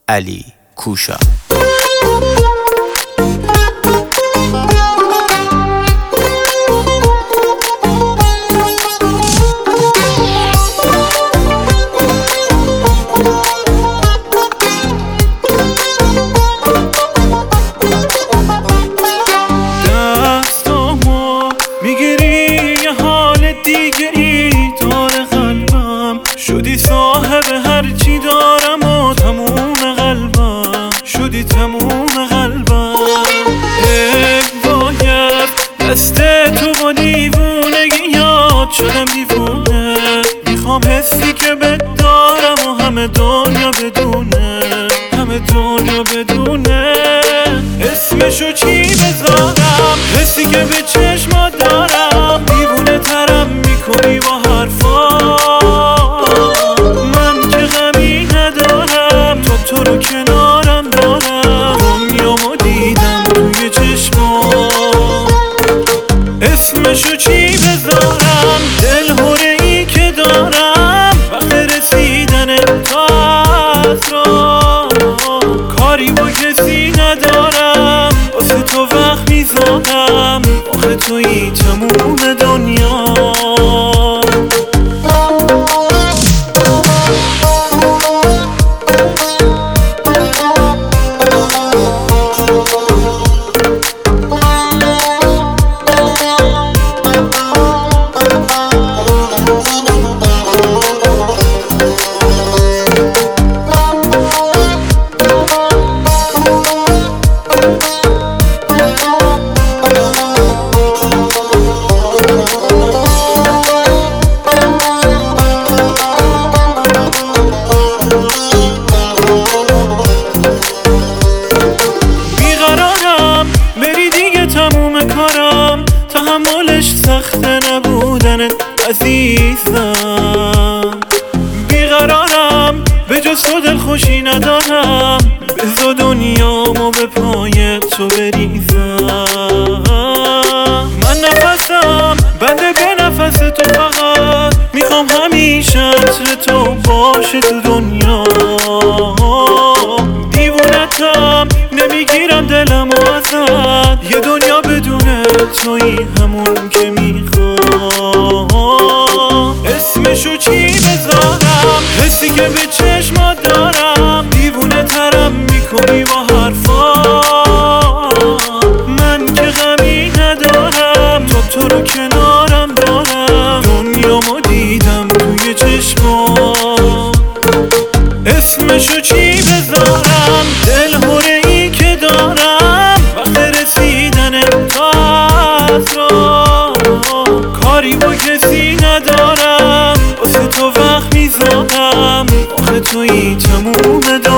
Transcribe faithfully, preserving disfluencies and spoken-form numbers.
علی کوشا. دستامو میگیری یه حال دیگری داره قلبم، شدی صاحب هرچی دارم و تموم قلبم، شدی تموم قلبم. ای باید دست تو با دیوونگی یاد شدم دیوونه، میخوام حسی که بهت دارم و همه دنیا بدونه، همه دنیا بدونه. اسمشو چی بذارم؟ حسی که به چشمات دارم، دیوونه ترم میکنی با حرفا. من که غمی ندارم، تو تو رو کنارم دارم، دنیامو دیدم توی چشمات. اسمشو چی بذارم؟ دلهوره ای که دارم وقت رسیدن تا از راه، کاری با کسی ندارم، واسه تو وقت میذارم، آخه تویی تموم دنیا. تحملش سخته نبودنت عزیزم، بیقرارم به جز تو دل خوشی ندارم، بذار دنیامو به پای تو بریزم. من نفسم بنده به نفس تو، فقط میخوام همیشه عطر تو باشه تو دنیا. دیوونتم نمیگیرم دلمو ازت، یه دنیا بدونه تویی همون که میخوام. اسمشو چی بذارم؟ حسی که به چشمات دارم، دیوونه ترم میکنی با حرفا. من که غمی ندارم، تو تو رو کنارم دارم، دنیامو دیدم توی چشمات. اسمشو چی بذارم؟ دلهوره ای که دارم وقت رسیدن تا از راه، کاری با کسی ندارم، واسه تو وقت میذارم، آخه تویی تموم دنیا.